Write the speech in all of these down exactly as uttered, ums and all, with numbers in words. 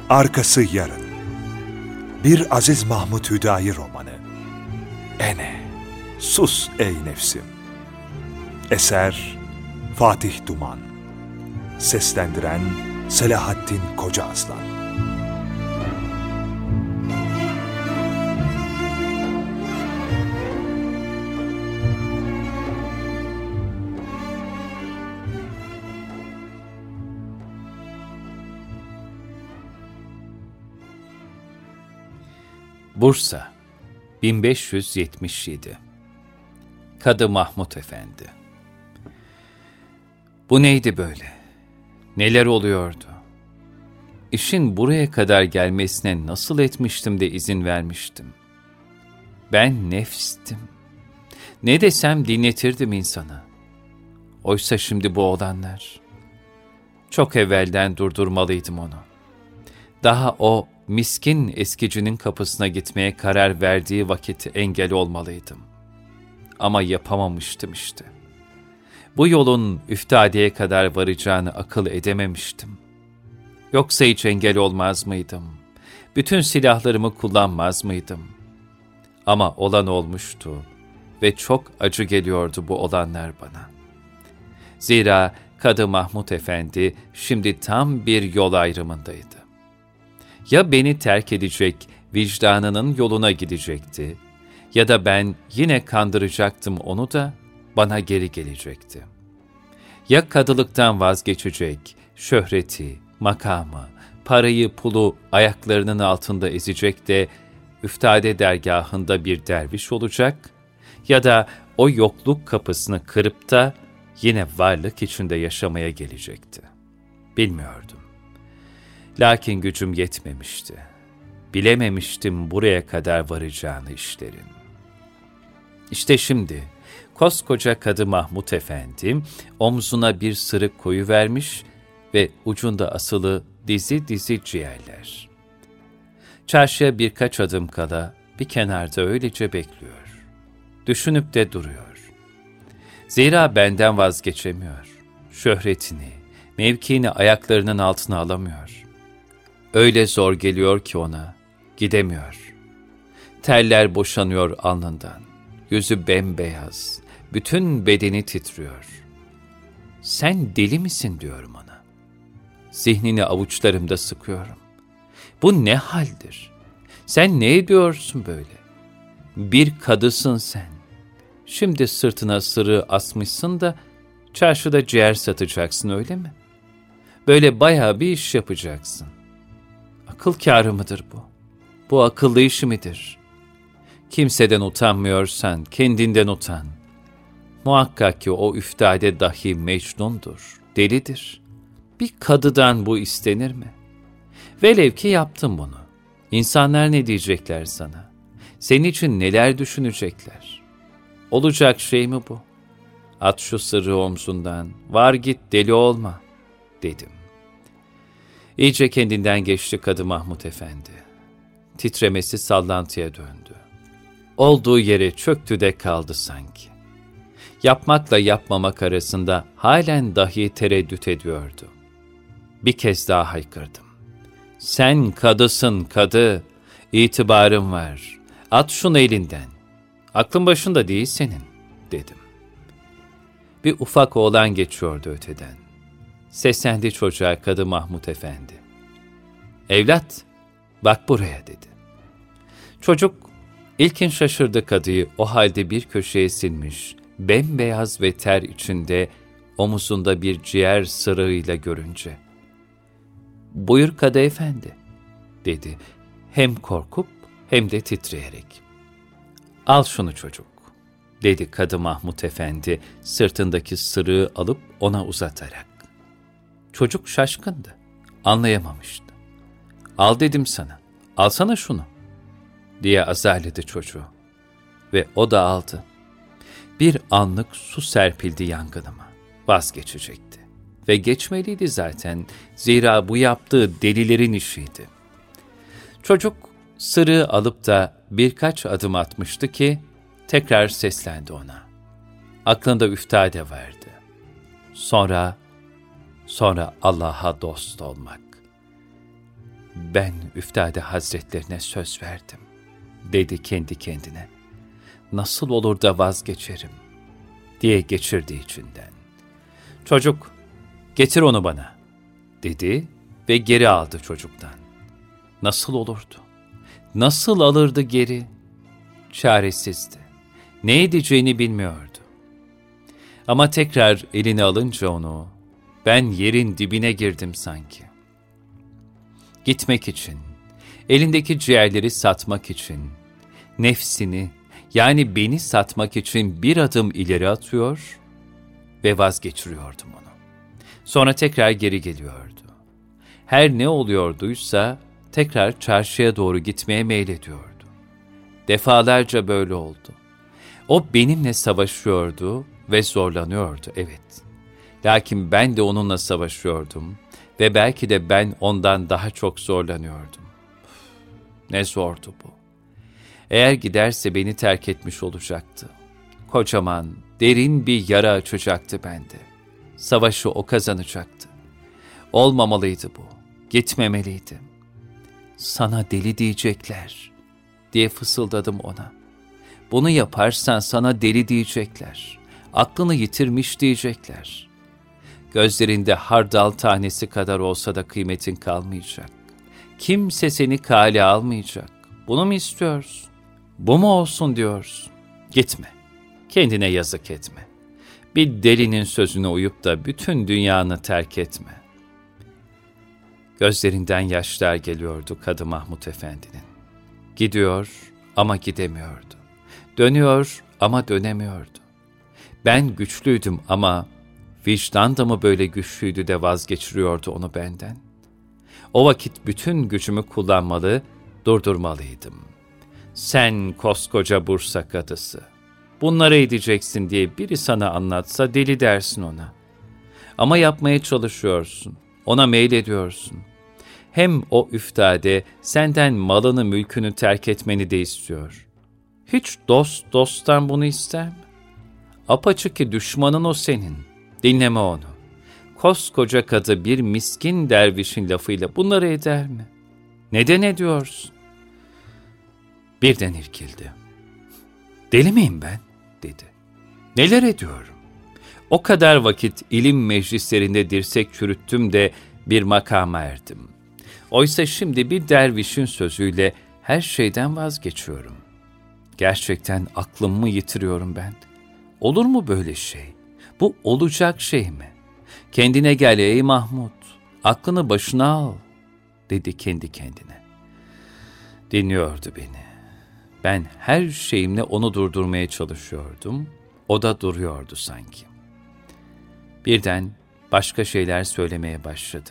Arkası yarın. Bir Aziz Mahmut Hüdayi romanı. Ene, sus ey nefsim. Eser Fatih Duman. Seslendiren Selahattin Kocaaslan. Bursa, bin beş yüz yetmiş yedi. Kadı Mahmut Efendi. Bu neydi böyle? Neler oluyordu? İşin buraya kadar gelmesine nasıl etmiştim de izin vermiştim? Ben nefstim. Ne desem dinletirdim insana. Oysa şimdi bu olanlar. Çok evvelden durdurmalıydım onu. Daha o miskin eskicinin kapısına gitmeye karar verdiği vakit engel olmalıydım. Ama yapamamıştım işte. Bu yolun üftadeye kadar varacağını akıl edememiştim. Yoksa hiç engel olmaz mıydım? Bütün silahlarımı kullanmaz mıydım? Ama olan olmuştu ve çok acı geliyordu bu olanlar bana. Zira Kadı Mahmut Efendi şimdi tam bir yol ayrımındaydı. Ya beni terk edecek, vicdanının yoluna gidecekti, ya da ben yine kandıracaktım onu da bana geri gelecekti. Ya kadılıktan vazgeçecek, şöhreti, makamı, parayı, pulu ayaklarının altında ezecek de üftade dergahında bir derviş olacak, ya da o yokluk kapısını kırıp da yine varlık içinde yaşamaya gelecekti. Bilmiyordum. Lakin gücüm yetmemişti. Bilememiştim buraya kadar varacağını işlerin. İşte şimdi koskoca Kadı Mahmut Efendi omzuna bir sırık koyuvermiş ve ucunda asılı dizi dizi ciğerler. Çarşıya birkaç adım kala bir kenarda öylece bekliyor. Düşünüp de duruyor. Zira benden vazgeçemiyor. Şöhretini, mevkiini ayaklarının altına alamıyor. Öyle zor geliyor ki ona, gidemiyor. Terler boşanıyor alnından. Yüzü bembeyaz, bütün bedeni titriyor. Sen deli misin diyorum ona. Zihnini avuçlarımda sıkıyorum. Bu ne haldir? Sen ne ediyorsun böyle? Bir kadısın sen. Şimdi sırtına sırığı asmışsın da çarşıda ciğer satacaksın öyle mi? Böyle bayağı bir iş yapacaksın. Akıl kârı mıdır bu? Bu akıllı iş midir? Kimseden utanmıyorsan kendinden utan. Muhakkak ki o üftade dahi mecnundur, delidir. Bir kadıdan bu istenir mi? Velev ki yaptın bunu. İnsanlar ne diyecekler sana? Senin için neler düşünecekler? Olacak şey mi bu? At şu sırrı omzundan, var git deli olma, dedim. İyice kendinden geçti Kadı Mahmut Efendi. Titremesi sallantıya döndü. Olduğu yere çöktü de kaldı sanki. Yapmakla yapmamak arasında halen dahi tereddüt ediyordu. Bir kez daha haykırdım. Sen kadısın kadı, itibarın var. At şunu elinden. Aklın başında değil senin, dedim. Bir ufak oğlan geçiyordu öteden. Seslendi çocuğa Kadı Mahmut Efendi. Evlat, bak buraya dedi. Çocuk ilkin şaşırdı kadıyı o halde bir köşeye silmiş, bembeyaz ve ter içinde omuzunda bir ciğer sırığıyla görünce. Buyur Kadı Efendi, dedi hem korkup hem de titreyerek. Al şunu çocuk, dedi Kadı Mahmut Efendi sırtındaki sırığı alıp ona uzatarak. Çocuk şaşkındı, anlayamamıştı. Al dedim sana, alsana şunu, diye azarladı çocuğu. Ve o da aldı. Bir anlık su serpildi yangınıma, vazgeçecekti. Ve geçmeliydi zaten, zira bu yaptığı delilerin işiydi. Çocuk sırığı alıp da birkaç adım atmıştı ki, tekrar seslendi ona. Aklında üftade vardı. Sonra, sonra Allah'a dost olmak. Ben Üftade Hazretlerine söz verdim, dedi kendi kendine. Nasıl olur da vazgeçerim, diye geçirdi içinden. Çocuk, getir onu bana, dedi ve geri aldı çocuktan. Nasıl olurdu? Nasıl alırdı geri? Çaresizdi. Ne edeceğini bilmiyordu. Ama tekrar eline alınca onu, ben yerin dibine girdim sanki. Gitmek için, elindeki ciğerleri satmak için, nefsini, yani beni satmak için bir adım ileri atıyor ve vazgeçiriyordum onu. Sonra tekrar geri geliyordu. Her ne oluyorduysa tekrar çarşıya doğru gitmeye meylediyordu. Defalarca böyle oldu. O benimle savaşıyordu ve zorlanıyordu, evet. Lakin ben de onunla savaşıyordum ve belki de ben ondan daha çok zorlanıyordum. Ne zordu bu. Eğer giderse beni terk etmiş olacaktı. Kocaman, derin bir yara açacaktı bende. Savaşı o kazanacaktı. Olmamalıydı bu. Gitmemeliydi. Sana deli diyecekler, diye fısıldadım ona. Bunu yaparsan sana deli diyecekler. Aklını yitirmiş diyecekler. Gözlerinde hardal tanesi kadar olsa da kıymetin kalmayacak. Kimse seni kale almayacak. Bunu mu istiyorsun? Bu mu olsun diyorsun? Gitme. Kendine yazık etme. Bir delinin sözüne uyup da bütün dünyanı terk etme. Gözlerinden yaşlar geliyordu Kadı Mahmud Efendi'nin. Gidiyor ama gidemiyordu. Dönüyor ama dönemiyordu. Ben güçlüydüm ama vicdan da mı böyle güçlüydü de vazgeçiriyordu onu benden? O vakit bütün gücümü kullanmalı, durdurmalıydım. Sen koskoca Bursa kadısı, bunları edeceksin diye biri sana anlatsa deli dersin ona. Ama yapmaya çalışıyorsun, ona meylediyorsun. Hem o Üftade senden malını mülkünü terk etmeni de istiyor. Hiç dost dosttan bunu ister mi? Apaçık ki düşmanın o senin. Dinleme onu. Koskoca kadı bir miskin dervişin lafıyla bunları eder mi? Neden ediyorsun? Birden irkildi. Deli miyim ben? Dedi. Neler ediyorum? O kadar vakit ilim meclislerinde dirsek çürüttüm de bir makama erdim. Oysa şimdi bir dervişin sözüyle her şeyden vazgeçiyorum. Gerçekten aklımı yitiriyorum ben. Olur mu böyle şey? Bu olacak şey mi? Kendine gel ey Mahmud, aklını başına al, dedi kendi kendine. Dinliyordu beni. Ben her şeyimle onu durdurmaya çalışıyordum, o da duruyordu sanki. Birden başka şeyler söylemeye başladı.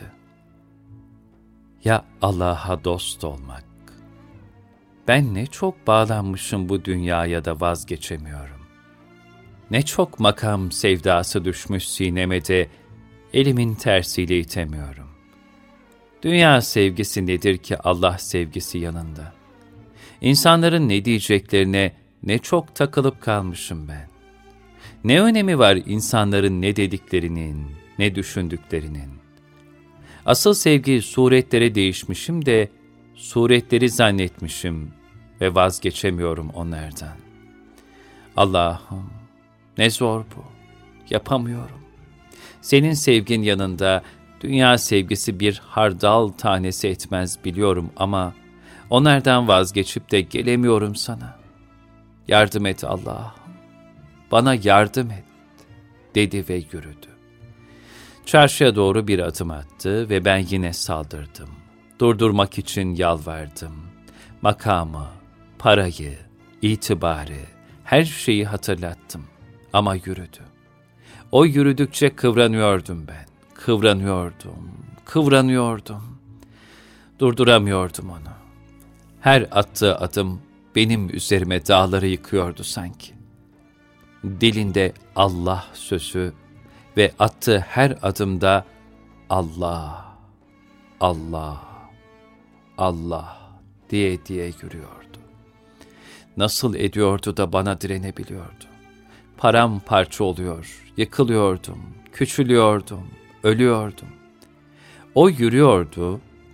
Ya Allah'a dost olmak. Ben ne çok bağlanmışım bu dünyaya da vazgeçemiyorum. Ne çok makam sevdası düşmüş sineme de elimin tersiyle itemiyorum. Dünya sevgisi nedir ki Allah sevgisi yanında? İnsanların ne diyeceklerine ne çok takılıp kalmışım ben. Ne önemi var insanların ne dediklerinin, ne düşündüklerinin? Asıl sevgi suretlere değişmişim de suretleri zannetmişim ve vazgeçemiyorum onlardan. Allah'ım, ne zor bu, yapamıyorum. Senin sevgin yanında dünya sevgisi bir hardal tanesi etmez biliyorum ama onlardan vazgeçip de gelemiyorum sana. Yardım et Allah'ım, bana yardım et, dedi ve yürüdü. Çarşıya doğru bir adım attı ve ben yine saldırdım. Durdurmak için yalvardım. Makamı, parayı, itibarı, her şeyi hatırlattım. Ama yürüdü. O yürüdükçe kıvranıyordum ben. Kıvranıyordum, kıvranıyordum. Durduramıyordum onu. Her attığı adım benim üzerime dağları yıkıyordu sanki. Dilinde Allah sözü ve attığı her adımda Allah, Allah, Allah diye diye yürüyordu. Nasıl ediyordu da bana direnebiliyordu? Paramparça oluyor, yıkılıyordum, küçülüyordum, ölüyordum. O yürüyordu,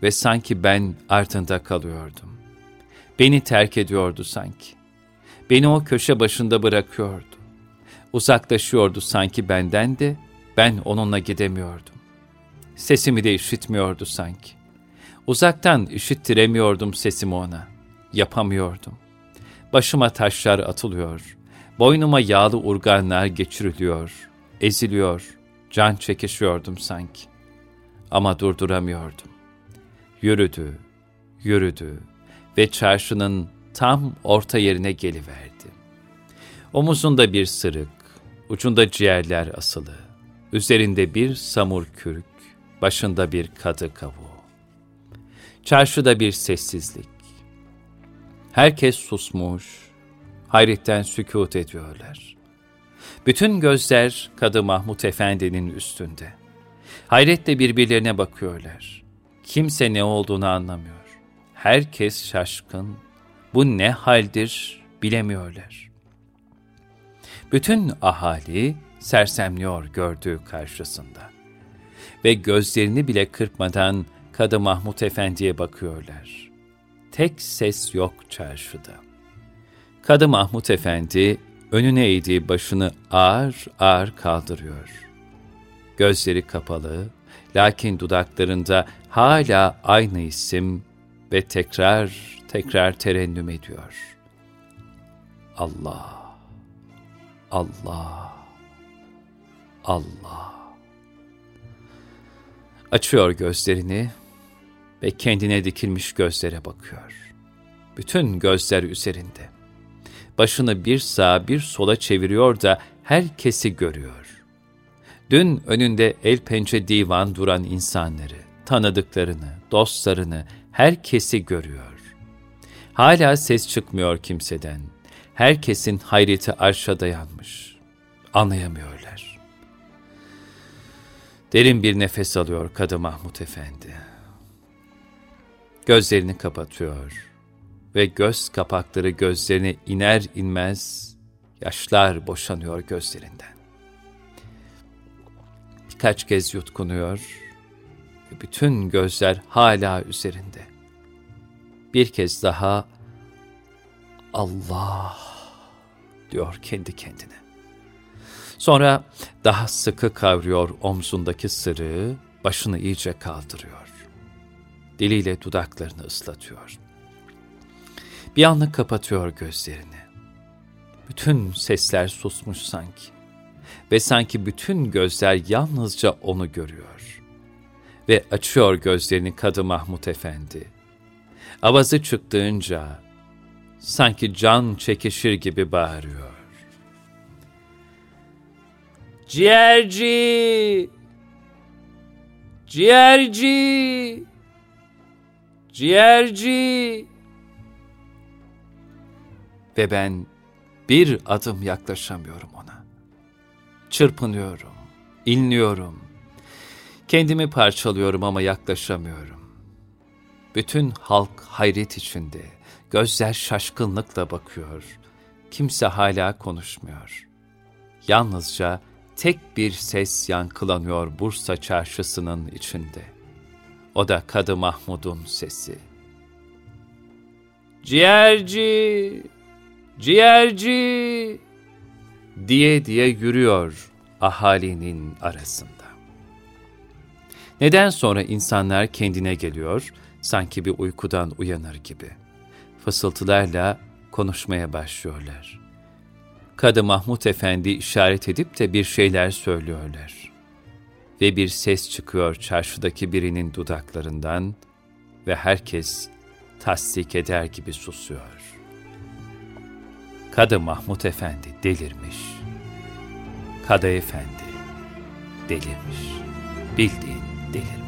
ve sanki ben ardında kalıyordum. Beni terk ediyordu sanki. Beni o köşe başında bırakıyordu. Uzaklaşıyordu sanki benden de, ben onunla gidemiyordum. Sesimi de işitmiyordu sanki. Uzaktan işittiremiyordum sesimi ona. Yapamıyordum. Başıma taşlar atılıyor, boynuma yağlı urganlar geçiriliyor, eziliyor, can çekişiyordum sanki. Ama durduramıyordum. Yürüdü, yürüdü ve çarşının tam orta yerine geliverdi. Omuzunda bir sırık, ucunda ciğerler asılı, üzerinde bir samur kürk, başında bir kadı kavuğu. Çarşıda bir sessizlik. Herkes susmuş, hayretten sükût ediyorlar. Bütün gözler Kadı Mahmud Efendi'nin üstünde. Hayretle birbirlerine bakıyorlar. Kimse ne olduğunu anlamıyor. Herkes şaşkın. Bu ne haldir bilemiyorlar. Bütün ahali sersemliyor gördüğü karşısında. Ve gözlerini bile kırpmadan Kadı Mahmud Efendi'ye bakıyorlar. Tek ses yok çarşıda. Kadı Mahmud Efendi önüne eğdiği başını ağır ağır kaldırıyor. Gözleri kapalı, lakin dudaklarında hala aynı isim ve tekrar tekrar terennüm ediyor. Allah, Allah, Allah. Açıyor gözlerini ve kendine dikilmiş gözlere bakıyor. Bütün gözler üzerinde. Başını bir sağa bir sola çeviriyor da herkesi görüyor. Dün önünde el pençe divan duran insanları, tanıdıklarını, dostlarını, herkesi görüyor. Hala ses çıkmıyor kimseden. Herkesin hayreti arşa dayanmış. Anlayamıyorlar. Derin bir nefes alıyor Kadı Mahmud Efendi. Gözlerini kapatıyor ve göz kapakları gözlerine iner inmez yaşlar boşanıyor gözlerinden. Birkaç kez yutkunuyor ve bütün gözler hala üzerinde. Bir kez daha Allah diyor kendi kendine. Sonra daha sıkı kavruyor omzundaki sırığı, başını iyice kaldırıyor. Diliyle dudaklarını ıslatıyor. Bir anlık kapatıyor gözlerini. Bütün sesler susmuş sanki. Ve sanki bütün gözler yalnızca onu görüyor. Ve açıyor gözlerini Kadı Mahmud Efendi. Avazı çıktığınca sanki can çekişir gibi bağırıyor. Ciğerci! Ciğerci! Ciğerci! Ve ben bir adım yaklaşamıyorum ona. Çırpınıyorum, inliyorum. Kendimi parçalıyorum ama yaklaşamıyorum. Bütün halk hayret içinde, gözler şaşkınlıkla bakıyor. Kimse hala konuşmuyor. Yalnızca tek bir ses yankılanıyor Bursa çarşısının içinde. O da Kadı Mahmud'un sesi. Ciğerci, ciğerci diye diye yürüyor ahalinin arasında. Neden sonra insanlar kendine geliyor, sanki bir uykudan uyanır gibi. Fısıltılarla konuşmaya başlıyorlar. Kadı Mahmud Efendi işaret edip de bir şeyler söylüyorlar. Ve bir ses çıkıyor çarşıdaki birinin dudaklarından ve herkes tasdik eder gibi susuyor. Kadı Mahmud Efendi delirmiş. Kadı Efendi delirmiş. Bildiğin delirmiş.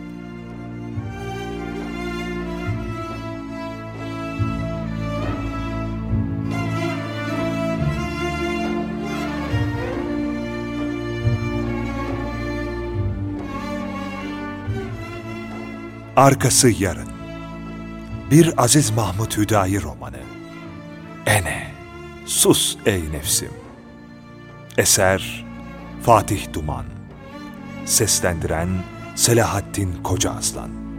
Arkası yarın. Bir Aziz Mahmud Hüdayi romanı. Ene, sus ey nefsim. Eser Fatih Duman. Seslendiren Selahattin Kocaaslan.